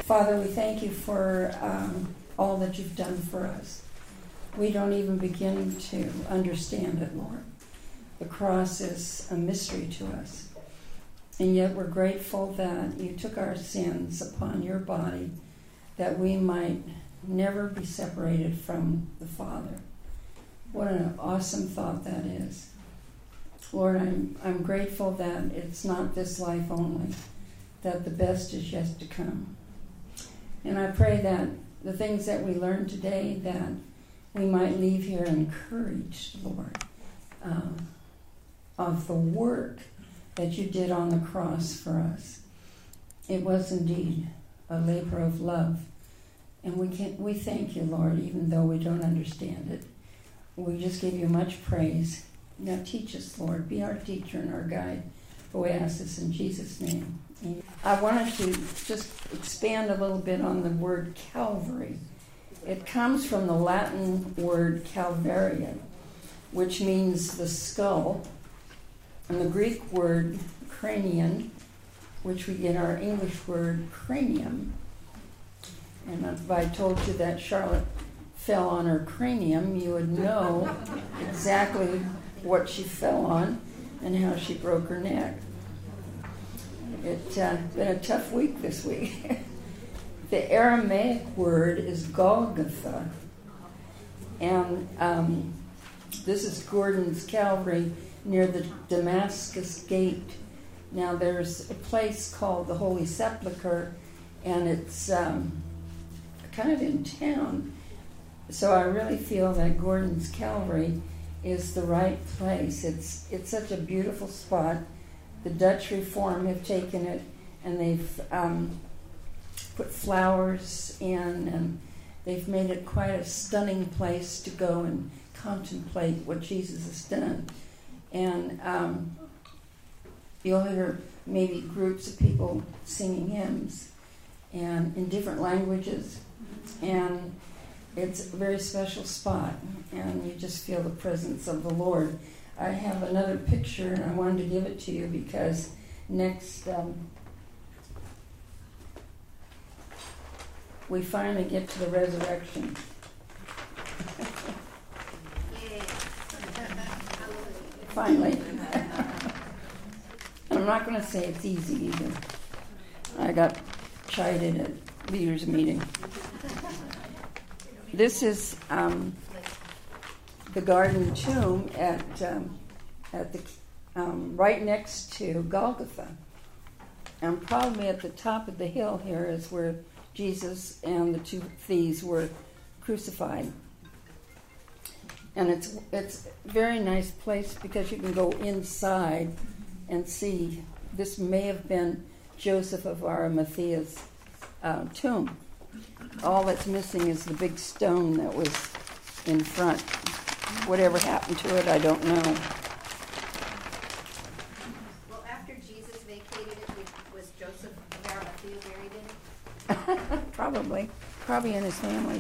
Father, we thank you for all that you've done for us. We don't even begin to understand it, Lord. The cross is a mystery to us. And yet we're grateful that you took our sins upon your body, that we might never be separated from the Father. What an awesome thought that is. Lord, I'm grateful that it's not this life only, that the best is yet to come. And I pray that the things that we learned today, that we might leave here encouraged, Lord, of the work that you did on the cross for us. It was indeed a labor of love. And we thank you, Lord, even though we don't understand it. We just give you much praise. Now teach us, Lord. Be our teacher and our guide. For we ask this in Jesus' name. Amen. I wanted to just expand a little bit on the word Calvary. It comes from the Latin word Calvaria, which means the skull, and the Greek word cranion, which we get our English word cranium. And if I told you that Charlotte fell on her cranium, you would know exactly what she fell on and how she broke her neck. It's been a tough week this week. The Aramaic word is Golgotha, and this is Gordon's Calvary near the Damascus Gate. Now there's a place called the Holy Sepulchre, and it's kind of in town. So I really feel that Gordon's Calvary is the right place. It's such a beautiful spot. The Dutch Reform have taken it, and they've put flowers in, and they've made it quite a stunning place to go and contemplate what Jesus has done. And you'll hear maybe groups of people singing hymns and in different languages, and it's a very special spot, and you just feel the presence of the Lord. I have another picture, and I wanted to give it to you because next we finally get to the resurrection. Finally. I'm not going to say it's easy either. I got chided at leaders' meeting. This is the Garden Tomb at the right next to Golgotha, and probably at the top of the hill here is where Jesus and the two thieves were crucified. And it's a very nice place because you can go inside and see. This may have been Joseph of Arimathea's tomb. All that's missing is the big stone that was in front. Whatever happened to it, I don't know. Well, after Jesus vacated it, was Joseph of Arimathea buried in it? Probably in his family.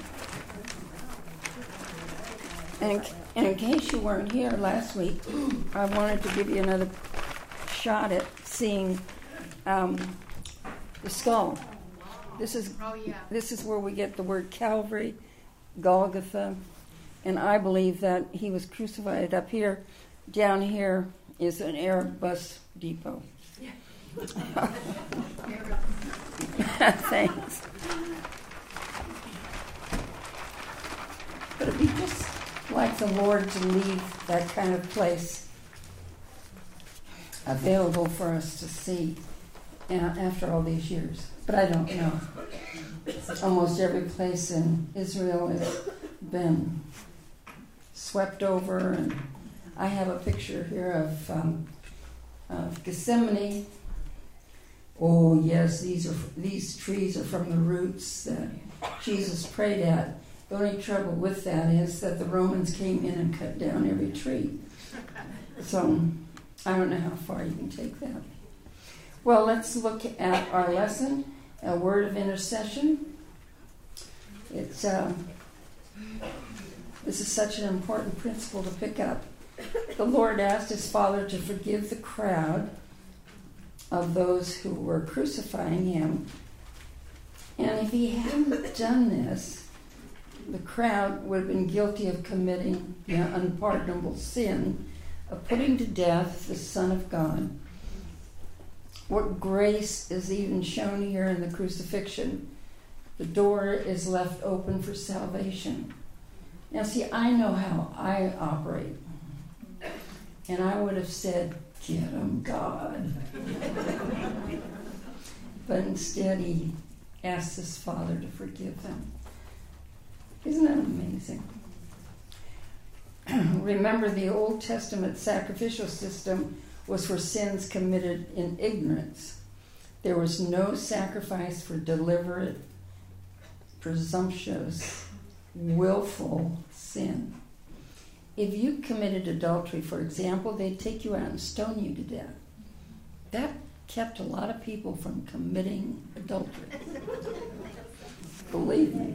And in case you weren't here last week, I wanted to give you another shot at seeing the skull. This is where we get the word Calvary, Golgotha, and I believe that he was crucified up here. Down here is an Airbus depot. Thanks. But it'd be just like the Lord to leave that kind of place available for us to see after all these years. But I don't know. Almost every place in Israel has been swept over, and I have a picture here of Gethsemane. Oh yes, these trees are from the roots that Jesus prayed at. The only trouble with that is that the Romans came in and cut down every tree. So I don't know how far you can take that. Well, let's look at our lesson, a word of intercession. It's this is such an important principle to pick up. The Lord asked his Father to forgive the crowd of those who were crucifying him And if he hadn't done this, the crowd would have been guilty of committing the unpardonable sin of putting to death the Son of God. What grace is even shown here in the crucifixion? The door is left open for salvation. Now see, I know how I operate. And I would have said, "Get him, God." But instead he asks his Father to forgive them. Isn't that amazing? Remember, the Old Testament sacrificial system was for sins committed in ignorance. There was no sacrifice for deliberate, presumptuous, willful sin. If you committed adultery, for example, they'd take you out and stone you to death. That kept a lot of people from committing adultery. Believe me.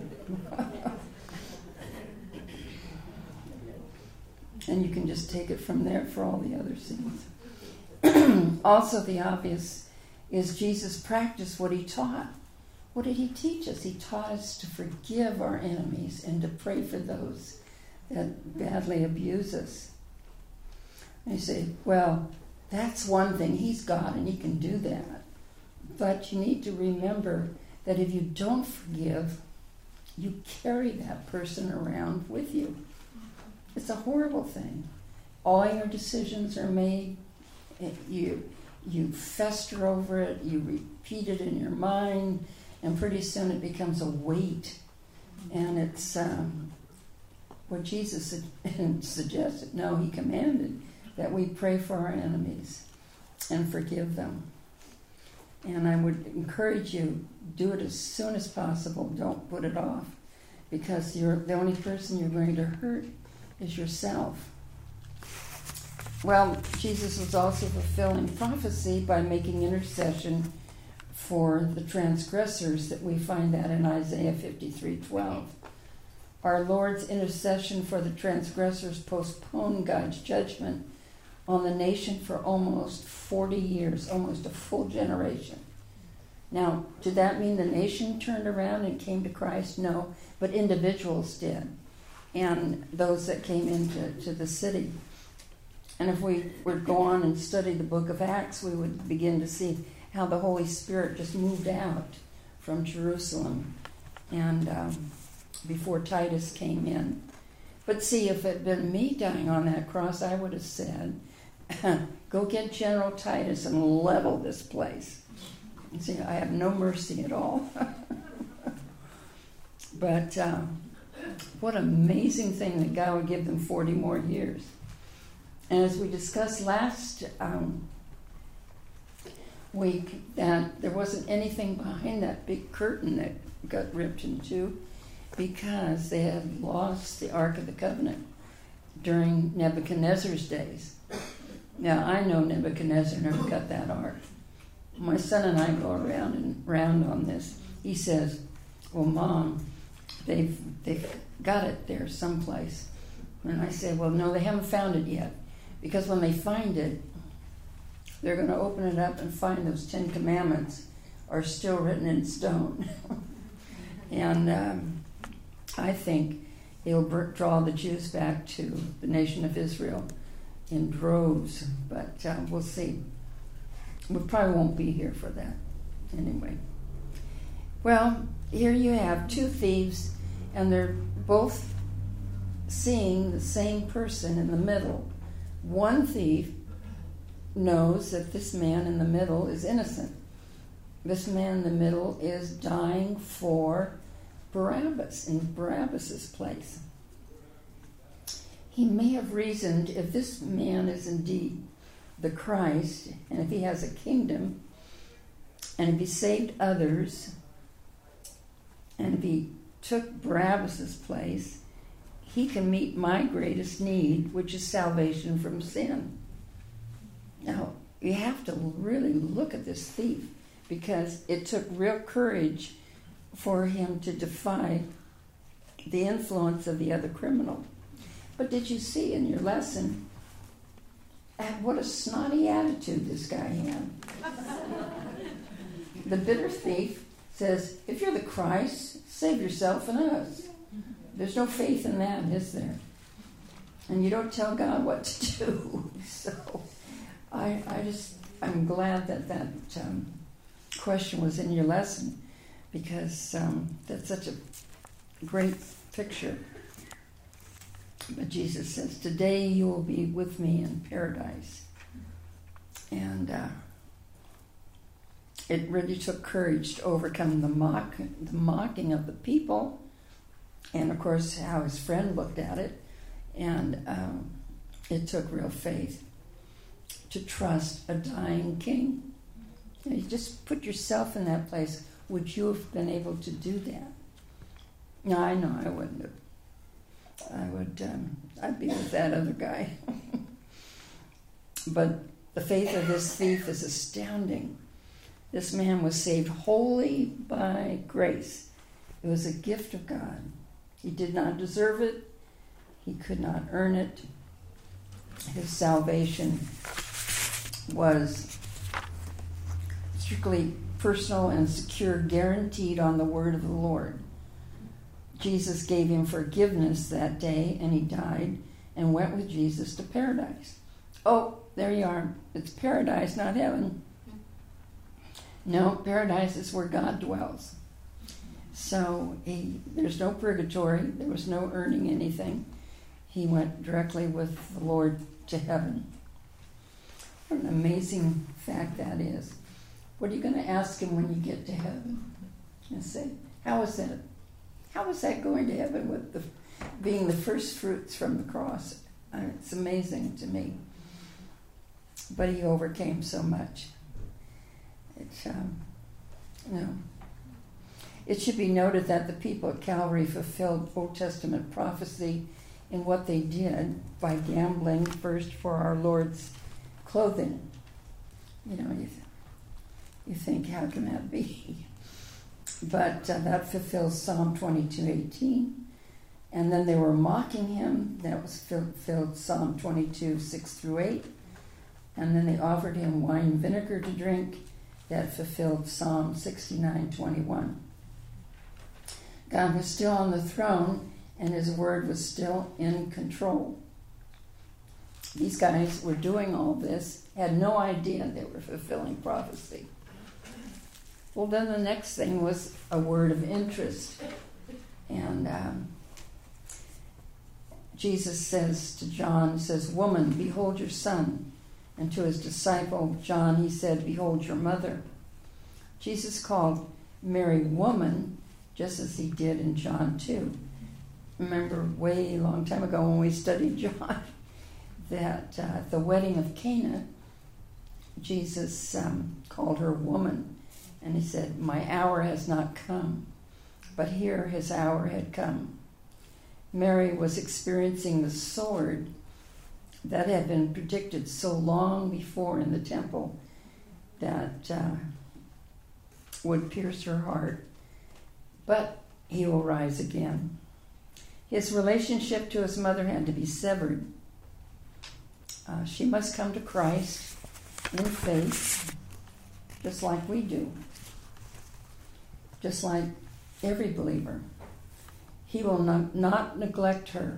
And you can just take it from there for all the other sins. Also, the obvious is Jesus practiced what he taught. What did he teach us? He taught us to forgive our enemies and to pray for those that badly abuse us. And you say, well, that's one thing. He's God and he can do that. But you need to remember that if you don't forgive, you carry that person around with you. It's a horrible thing. All your decisions are made. You fester over it. You repeat it in your mind. And pretty soon it becomes a weight. And it's what Jesus suggested. No, he commanded that we pray for our enemies and forgive them. And I would encourage you, do it as soon as possible. Don't put it off. Because the only person you're going to hurt is yourself. Well, Jesus was also fulfilling prophecy by making intercession for the transgressors, that we find that in Isaiah 53:12. Our Lord's intercession for the transgressors postponed God's judgment on the nation for almost 40 years, almost a full generation. Now, did that mean the nation turned around and came to Christ? No, but individuals did, and those that came into the city. And if we were to go on and study the book of Acts, we would begin to see how the Holy Spirit just moved out from Jerusalem and before Titus came in. But see, if it had been me dying on that cross, I would have said, go get General Titus and level this place. And see, I have no mercy at all. But what an amazing thing that God would give them 40 more years. And as we discussed last week, that there wasn't anything behind that big curtain that got ripped in two, because they had lost the Ark of the Covenant during Nebuchadnezzar's days. Now, I know Nebuchadnezzar never got that Ark. My son and I go around and round on this. He says, well, Mom, they've got it there someplace. And I say, well, no, they haven't found it yet. Because when they find it, they're going to open it up and find those 10 Commandments are still written in stone. And I think it'll draw the Jews back to the nation of Israel in droves. But we'll see. We probably won't be here for that anyway. Well, here you have two thieves, and they're both seeing the same person in the middle. One thief knows that this man in the middle is innocent. This man in the middle is dying for Barabbas, in Barabbas's place. He may have reasoned, if this man is indeed the Christ, and if he has a kingdom, and if he saved others, and if he took Barabbas's place, he can meet my greatest need, which is salvation from sin. Now, you have to really look at this thief, because it took real courage for him to defy the influence of the other criminal. But did you see in your lesson what a snotty attitude this guy had? The bitter thief says, if you're the Christ, save yourself and us. There's no faith in that, is there? And you don't tell God what to do. So I'm glad that question was in your lesson, because that's such a great picture. But Jesus says, today you will be with me in paradise. And it really took courage to overcome the mocking of the people, and of course how his friend looked at it. And it took real faith to trust a dying king. You just put yourself in that place. Would you have been able to do that? No, I know I wouldn't have. I'd be with that other guy. But the faith of this thief is astounding. This man was saved wholly by grace. It was a gift of God. He did not deserve it. He could not earn it. His salvation was strictly personal and secure, guaranteed on the word of the Lord. Jesus gave him forgiveness that day, and he died and went with Jesus to paradise. Oh, there you are. It's paradise, not heaven. No, paradise is where God dwells. So there's no purgatory. There was no earning anything. He went directly with the Lord to heaven. What an amazing fact that is. What are you going to ask him when you get to heaven? And say, how is that? How is that going to heaven with being the first fruits from the cross? It's amazing to me. But he overcame so much. It should be noted that the people at Calvary fulfilled Old Testament prophecy in what they did by gambling first for our Lord's clothing. You think, how can that be? But that fulfills Psalm 22:18. And then they were mocking him. That was filled Psalm 22:6-8. And then they offered him wine and vinegar to drink. That fulfilled Psalm 69:21. God was still on the throne, and his word was still in control. These guys were doing all this, had no idea they were fulfilling prophecy. Well, then the next thing was a word of interest. And Jesus says to John, woman, behold your son. And to his disciple John, he said, behold your mother. Jesus called Mary woman, just as he did in John 2. Remember way long time ago when we studied John, that at the wedding of Cana, Jesus called her woman. And he said, my hour has not come. But here his hour had come. Mary was experiencing the sword that had been predicted so long before in the temple that would pierce her heart. But he will rise again. His relationship to his mother had to be severed. She must come to Christ in faith, just like we do. Just like every believer. He will not neglect her.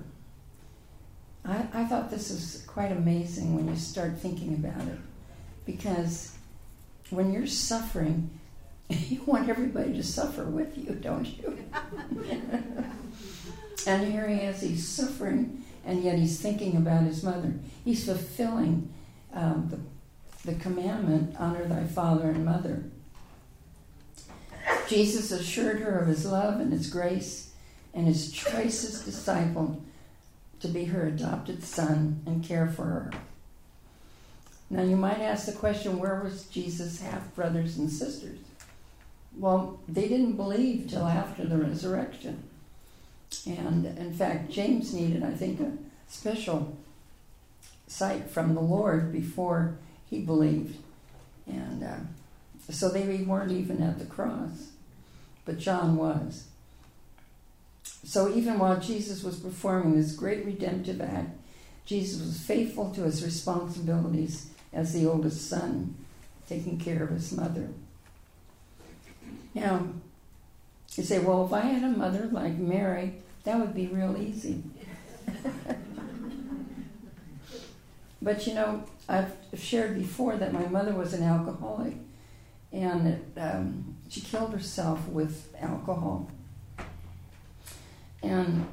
I thought this was quite amazing when you start thinking about it. Because when you're suffering, you want everybody to suffer with you, don't you? And here he is, he's suffering, and yet he's thinking about his mother. He's fulfilling the commandment, honor thy father and mother. Jesus assured her of his love and his grace and his choicest disciple to be her adopted son and care for her. Now you might ask the question, where was Jesus' half-brothers and sisters? Well, they didn't believe till after the resurrection. And in fact, James needed, I think, a special sight from the Lord before he believed. And so they weren't even at the cross. But John was. So even while Jesus was performing this great redemptive act, Jesus was faithful to his responsibilities as the oldest son, taking care of his mother. Now, You say, well, if I had a mother like Mary, that would be real easy. But you know, I've shared before that my mother was an alcoholic, and she killed herself with alcohol. And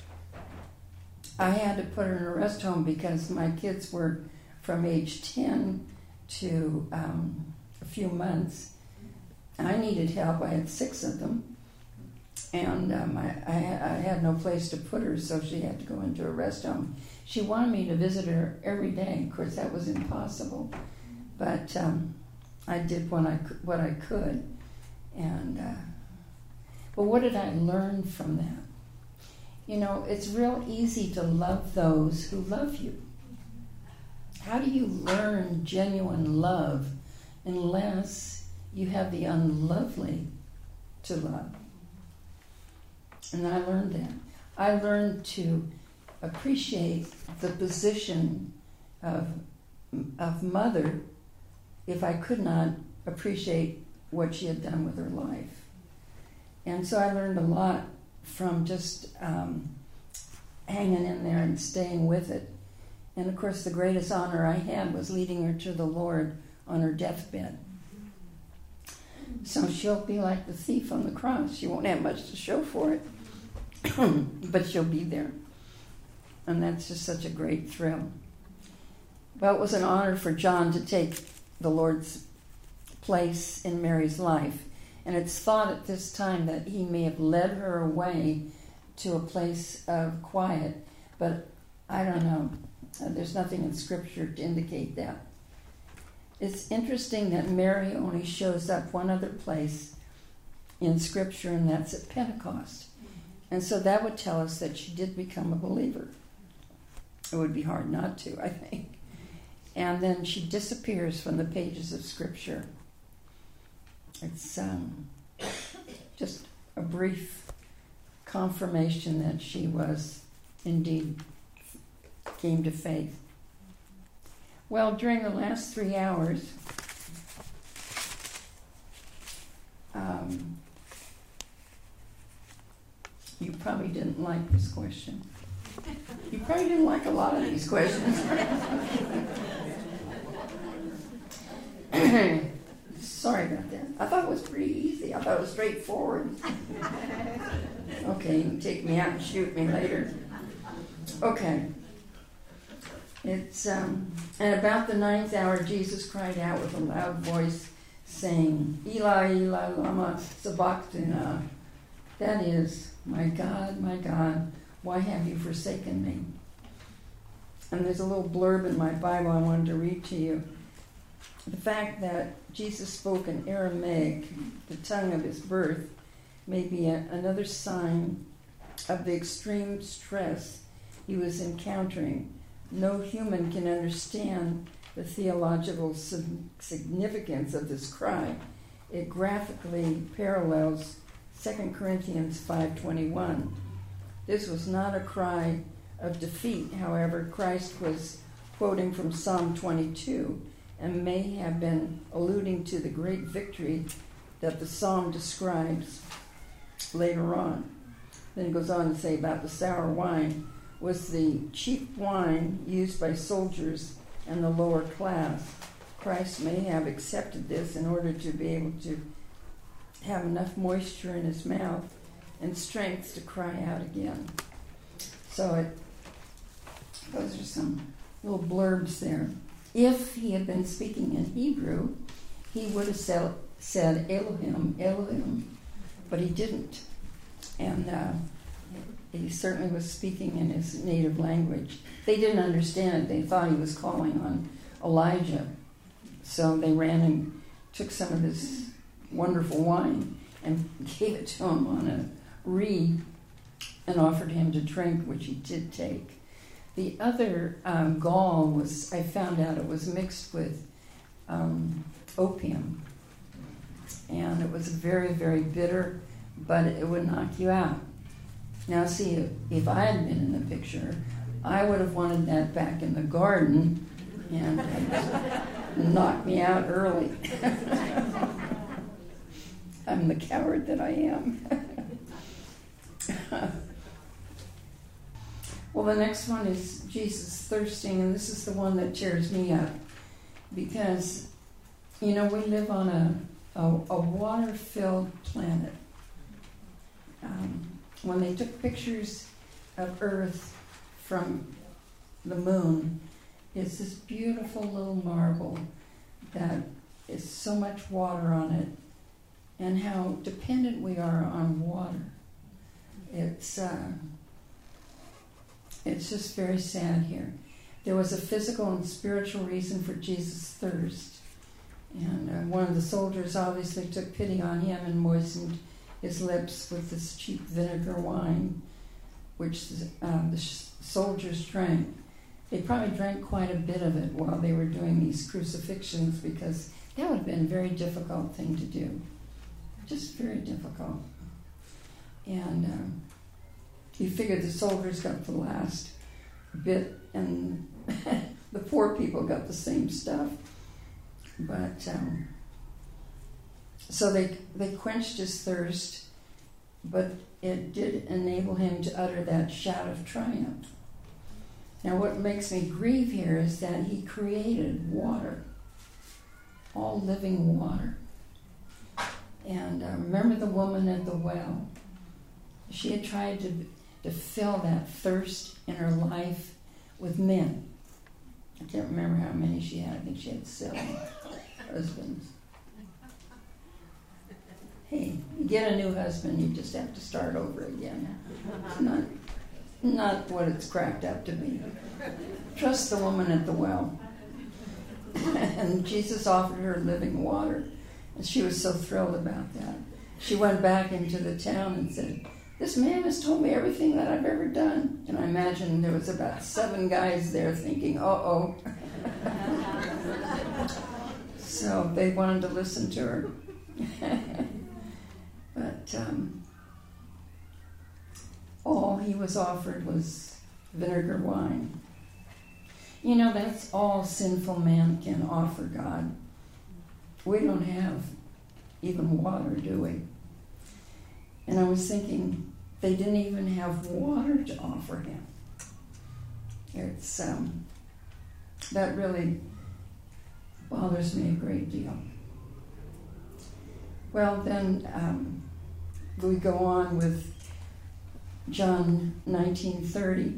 I had to put her in a rest home because my kids were from age 10 to a few months. I needed help. I had 6 of them. And I had no place to put her, so she had to go into a rest home. She wanted me to visit her every day. Of course, that was impossible. But I did what I could. And but what did I learn from that? You know, it's real easy to love those who love you. How do you learn genuine love unless you have the unlovely to love? And I learned that. I learned to appreciate the position of mother if I could not appreciate what she had done with her life. And so I learned a lot from just hanging in there and staying with it. And of course, the greatest honor I had was leading her to the Lord on her deathbed. So she'll be like the thief on the cross. She won't have much to show for it, but she'll be there. And that's just such a great thrill. Well, it was an honor for John to take the Lord's place in Mary's life. And it's thought at this time that he may have led her away to a place of quiet. But I don't know. There's nothing in Scripture to indicate that. It's interesting that Mary only shows up one other place in Scripture, and that's at Pentecost. And so that would tell us that she did become a believer. It would be hard not to, I think. And then she disappears from the pages of Scripture. It's just a brief confirmation that she was indeed came to faith. Well, during the last 3 hours, you probably didn't like this question. You probably didn't like a lot of these questions. Sorry about that. I thought it was pretty easy. I thought it was straightforward. Okay, you can take me out and shoot me later. Okay. It's and about the 9th hour, Jesus cried out with a loud voice, saying, Eli, Eli, lama sabachthani. That is, my God, why have you forsaken me? And there's a little blurb in my Bible I wanted to read to you. The fact that Jesus spoke in Aramaic, the tongue of his birth, may be another sign of the extreme stress he was encountering. No human can understand the theological significance of this cry. It graphically parallels 2 Corinthians 5:21. This was not a cry of defeat. However, Christ was quoting from Psalm 22 and may have been alluding to the great victory that the psalm describes later on. Then it goes on to say about the sour wine was the cheap wine used by soldiers and the lower class. Christ may have accepted this in order to be able to have enough moisture in his mouth and strength to cry out again. So those are some little blurbs there. If he had been speaking in Hebrew, he would have said Elohim, Elohim, but he didn't. And he certainly was speaking in his native language. They didn't understand it. They thought he was calling on Elijah. So they ran and took some of this wonderful wine and gave it to him on a reed and offered him to drink, which he did take. The other gall was, I found out it was mixed with opium. And it was very, very bitter, but it would knock you out. Now see, if I had been in the picture, I would have wanted that back in the garden and knocked me out early. I'm the coward that I am. Well, the next one is Jesus thirsting, and this is the one that tears me up. Because, we live on a water-filled planet. When they took pictures of Earth from the moon, it's this beautiful little marble that is so much water on it, and how dependent we are on water. It's just very sad here. There was a physical and spiritual reason for Jesus' thirst. And one of the soldiers obviously took pity on him and moistened his lips with this cheap vinegar wine, which the soldiers drank. They probably drank quite a bit of it while they were doing these crucifixions, because that would have been a very difficult thing to do. Just very difficult. And you figure the soldiers got the last bit, and the poor people got the same stuff. But so they quenched his thirst, but it did enable him to utter that shout of triumph. Now, what makes me grieve here is that he created water, all living water. And remember the woman at the well? She had tried to fill that thirst in her life with men. I can't remember how many she had. I think she had 7 husbands. Hey, you get a new husband, you just have to start over again. Not what it's cracked up to be. Trust the woman at the well. And Jesus offered her living water, and she was so thrilled about that. She went back into the town and said, "This man has told me everything that I've ever done." And I imagine there was about 7 guys there thinking, uh-oh. So they wanted to listen to her. But all he was offered was vinegar wine. That's all sinful man can offer God. We don't have even water, do we? And I was thinking, they didn't even have water to offer him. It's that really bothers me a great deal. Well, then we go on with John 19:30.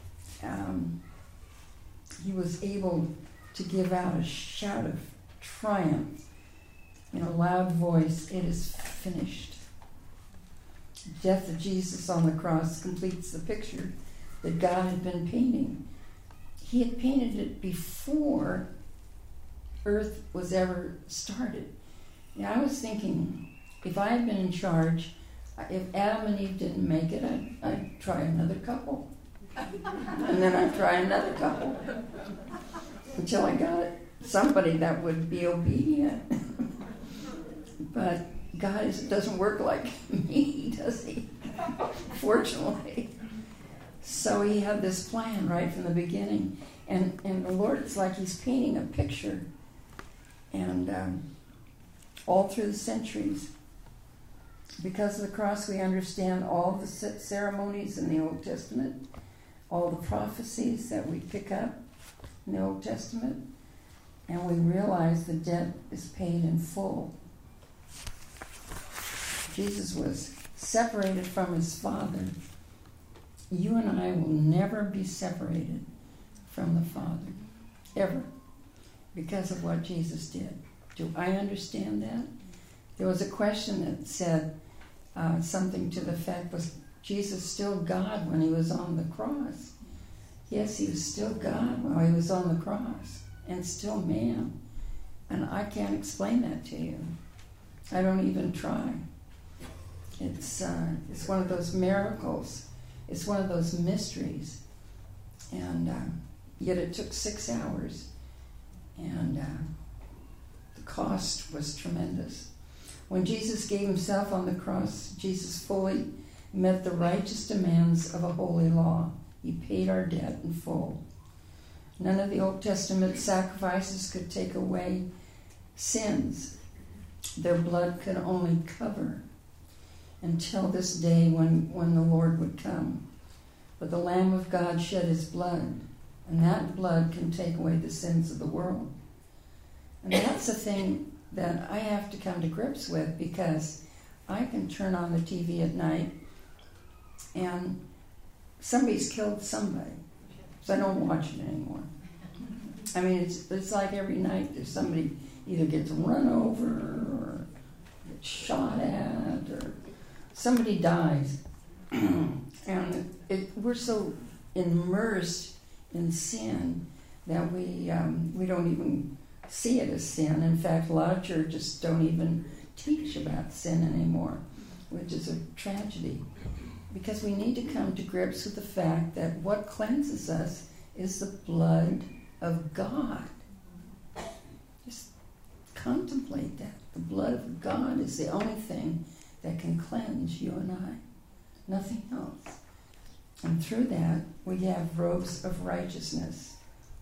He was able to give out a shout of triumph in a loud voice. It is finished. The death of Jesus on the cross completes the picture that God had been painting. He had painted it before earth was ever started. I was thinking, if I had been in charge, if Adam and Eve didn't make it, I'd try another couple. And then I'd try another couple. Until I got somebody that would be obedient. But God doesn't work like me, does he? Fortunately. So he had this plan right from the beginning. And the Lord, it's like he's painting a picture. And all through the centuries, because of the cross, we understand all the ceremonies in the Old Testament, all the prophecies that we pick up in the Old Testament, and we realize the debt is paid in full. Jesus was separated from his Father. You and I will never be separated from the Father, ever, because of what Jesus did. Do I understand that? There was a question that said something to the effect, was Jesus still God when he was on the cross? Yes, he was still God while he was on the cross, and still man. And I can't explain that to you. I don't even try. It's one of those miracles. It's one of those mysteries. And yet it took 6 hours. And the cost was tremendous. When Jesus gave himself on the cross, Jesus fully met the righteous demands of a holy law. He paid our debt in full. None of the Old Testament sacrifices could take away sins. Their blood could only cover until this day when the Lord would come. but the Lamb of God shed his blood, and that blood can take away the sins of the world. And that's the thing that I have to come to grips with, because I can turn on the TV at night and somebody's killed somebody, so I don't watch it anymore. I mean, it's like every night there's somebody either gets run over or gets shot at or somebody dies. And we're so immersed in sin that we don't even see it as sin. In fact, a lot of churches don't even teach about sin anymore, which is a tragedy. Because we need to come to grips with the fact that what cleanses us is the blood of God. Just contemplate that. The blood of God is the only thing that can cleanse you and I. Nothing else. And through that, we have robes of righteousness.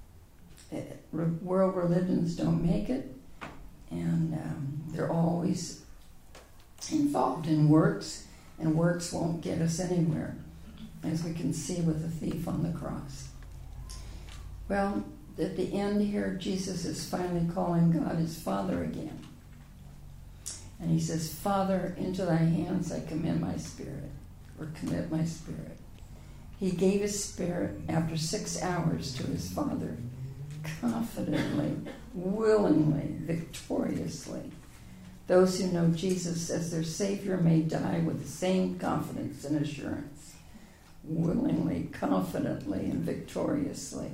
World religions don't make it, and they're always involved in works, and works won't get us anywhere, as we can see with the thief on the cross. Well, at the end here, Jesus is finally calling God his Father again. And he says, Father, into thy hands I commend my spirit, or commit my spirit. He gave his spirit after 6 hours to his Father, confidently, willingly, victoriously. Those who know Jesus as their Savior may die with the same confidence and assurance, willingly, confidently, and victoriously.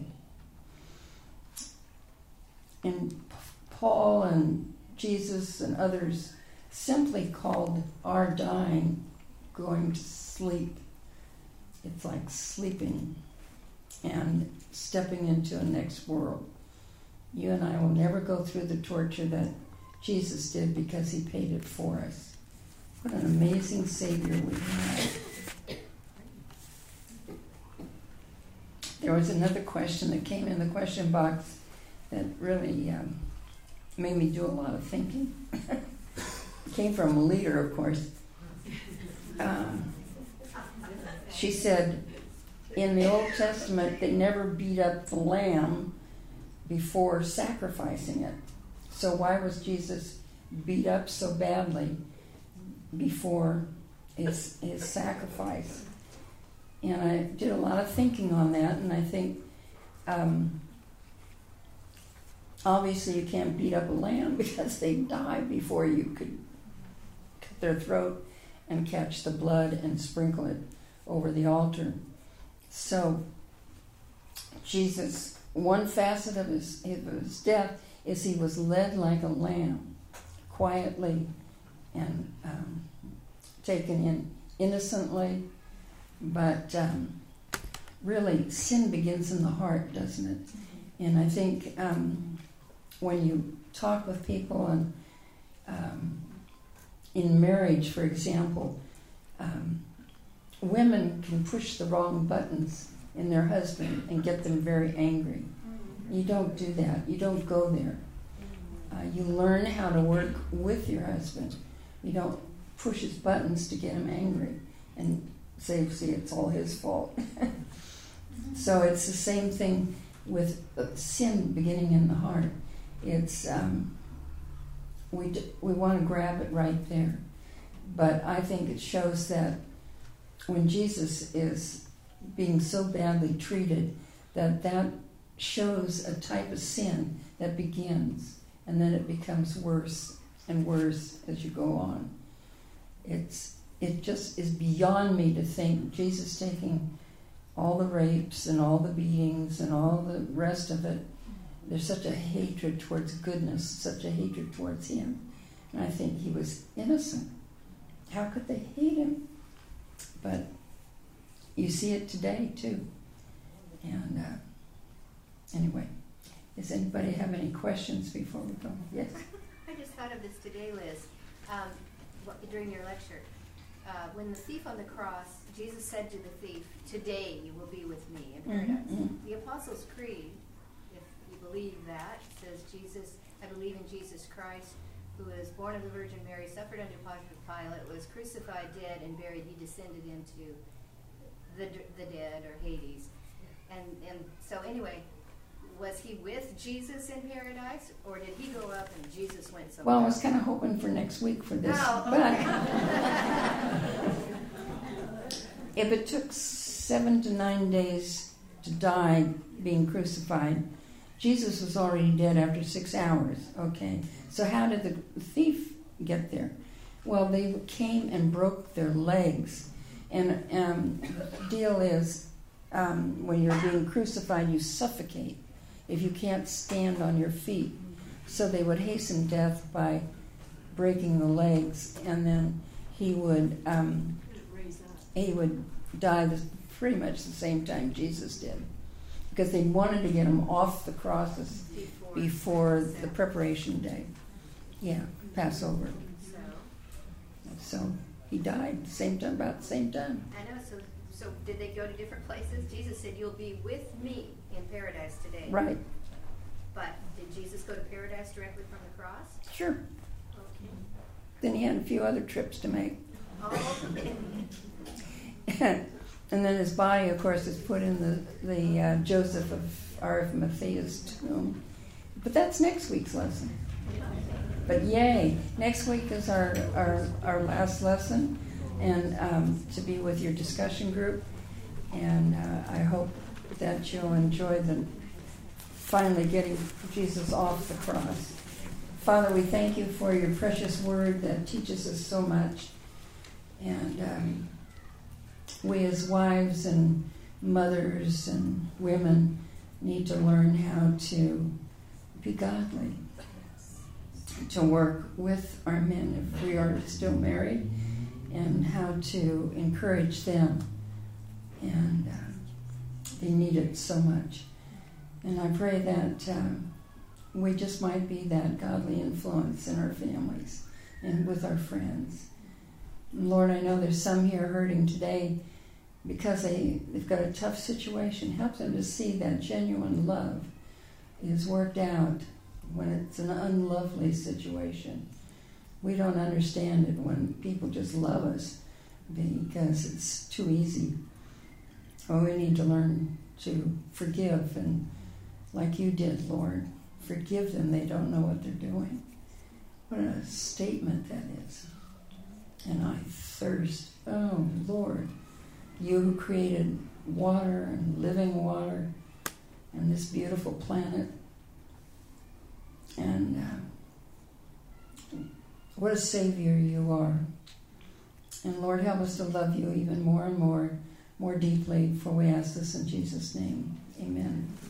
And Paul and Jesus and others simply called our dying going to sleep. It's like sleeping and stepping into a next world. You and I will never go through the torture that Jesus did because he paid it for us. What an amazing Savior we have. There was another question that came in the question box that really made me do a lot of thinking. It came from a leader, of course. She said, in the Old Testament, they never beat up the lamb before sacrificing it. So why was Jesus beat up so badly before his sacrifice? And I did a lot of thinking on that, and I think obviously you can't beat up a lamb because they die before you could cut their throat and catch the blood and sprinkle it over the altar. So Jesus, one facet of his death is he was led like a lamb, quietly and taken in innocently. But really, sin begins in the heart, doesn't it? And I think when you talk with people and in marriage, for example, women can push the wrong buttons in their husband and get them very angry. You don't do that. You don't go there. You learn how to work with your husband. You don't push his buttons to get him angry and say, see, it's all his fault. So it's the same thing with sin beginning in the heart. It's we want to grab it right there. But I think it shows that when Jesus is being so badly treated, that shows a type of sin that begins, and then it becomes worse and worse as you go on. It just is beyond me to think Jesus taking all the rapes and all the beatings and all the rest of it. There's such a hatred towards goodness, such a hatred towards him. And I think he was innocent. How could they hate him? But you see it today, too. And anyway, does anybody have any questions before we go? Yes? I just thought of this today, Liz, during your lecture. When the thief on the cross, Jesus said to the thief, today you will be with me in paradise. Mm-hmm. The Apostles' Creed, if you believe that, says, I believe in Jesus Christ, who was born of the Virgin Mary, suffered under Pontius Pilate, was crucified, dead, and buried. He descended into the dead or Hades. And so anyway, was he with Jesus in paradise, or did he go up and Jesus went somewhere? Well, I was kind of hoping for next week for this. Oh, okay. But if it took 7 to 9 days to die being crucified, Jesus was already dead after 6 hours. Okay, so how did the thief get there? Well, they came and broke their legs. And the deal is, when you're being crucified, you suffocate if you can't stand on your feet. So they would hasten death by breaking the legs, and then he would die pretty much the same time Jesus did, because they wanted to get him off the crosses before the preparation day. Yeah, Passover. So he died about the same time. I know. So did they go to different places? Jesus said, "You'll be with me in paradise today." Right. But did Jesus go to paradise directly from the cross? Sure. Okay. Then he had a few other trips to make. Oh, okay. And then his body, of course, is put in the Joseph of Arimathea's tomb. But that's next week's lesson. But yay, next week is our last lesson, and to be with your discussion group. And I hope that you'll enjoy finally getting Jesus off the cross. Father, we thank you for your precious word that teaches us so much. And we as wives and mothers and women need to learn how to be godly, to work with our men if we are still married, and how to encourage them. And they need it so much. And I pray that we just might be that godly influence in our families and with our friends. And Lord, I know there's some here hurting today because they've got a tough situation. Help them to see that genuine love is worked out when it's an unlovely situation. We don't understand it when people just love us because it's too easy. Well, we need to learn to forgive, and like you did, Lord, forgive them. They don't know what they're doing. What a statement that is. And I thirst. Oh, Lord, you who created water and living water and this beautiful planet. And what a Savior you are. And Lord, help us to love you even more and more deeply, for we ask this in Jesus' name. Amen.